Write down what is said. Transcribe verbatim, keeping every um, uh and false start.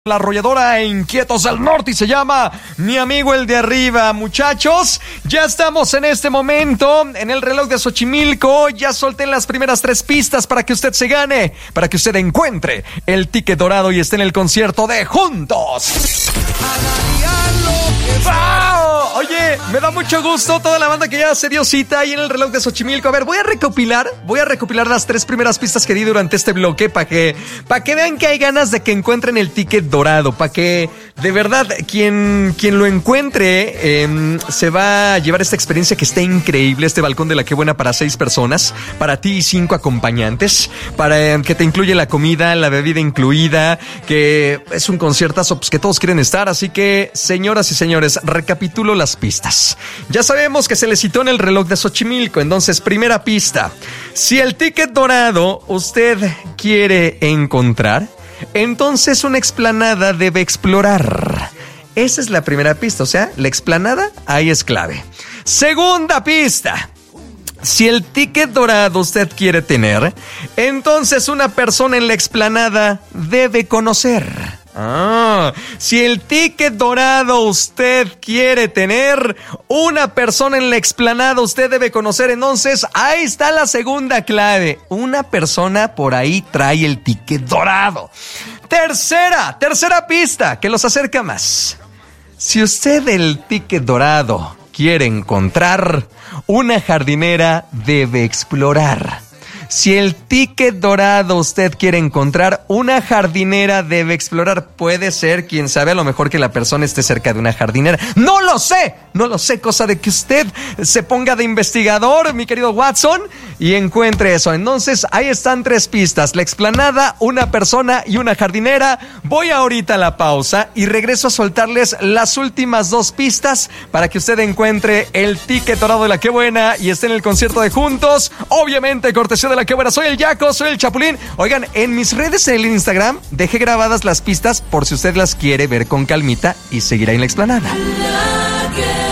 La arrolladora e Inquietos del Norte y se llama Mi Amigo el de Arriba. Muchachos, ya estamos en este momento en el reloj de Xochimilco. Ya solté las primeras tres pistas para que usted se gane, para que usted encuentre el ticket dorado y esté en el concierto de Juntos. ¡Wow! Oye, me da mucho gusto toda la banda que ya se dio cita ahí en el reloj de Xochimilco. A ver, voy a recopilar, voy a recopilar las tres primeras pistas que di durante este bloque para que, para que vean que hay ganas de que encuentren el ticket dorado, para que de verdad quien, quien lo encuentre eh, se va a llevar esta experiencia que está increíble, este balcón de la que buena para seis personas, para ti y cinco acompañantes, para eh, que te incluye la comida, la bebida incluida, que es un conciertazo pues, que todos quieren estar. Así que, señoras y señores, recapitulo las pistas. Ya sabemos que se le citó en el reloj de Xochimilco. Entonces, primera pista: si el ticket dorado usted quiere encontrar, entonces una explanada debe explorar. Esa es la primera pista, o sea, la explanada ahí es clave. Segunda pista: si el ticket dorado usted quiere tener, entonces una persona en la explanada debe conocer. Ah, si el ticket dorado usted quiere tener, una persona en la explanada usted debe conocer. Entonces, ahí está la segunda clave. Una persona por ahí trae el ticket dorado. Tercera, tercera pista que los acerca más. Si usted el ticket dorado quiere encontrar, una jardinera debe explorar. Si el ticket dorado usted quiere encontrar, una jardinera debe explorar. Puede ser, quién sabe, a lo mejor que la persona esté cerca de una jardinera. ¡No lo sé! No lo sé, cosa de que usted se ponga de investigador, mi querido Watson, y encuentre eso. Entonces, ahí están tres pistas: la explanada, una persona y una jardinera. Voy ahorita a la pausa y regreso a soltarles las últimas dos pistas para que usted encuentre el ticket dorado de la que buena y esté en el concierto de Juntos. Obviamente, cortesía de la que buena. Soy el Yaco, soy el Chapulín. Oigan, en mis redes en el Instagram dejé grabadas las pistas por si usted las quiere ver con calmita y seguir ahí en la explanada.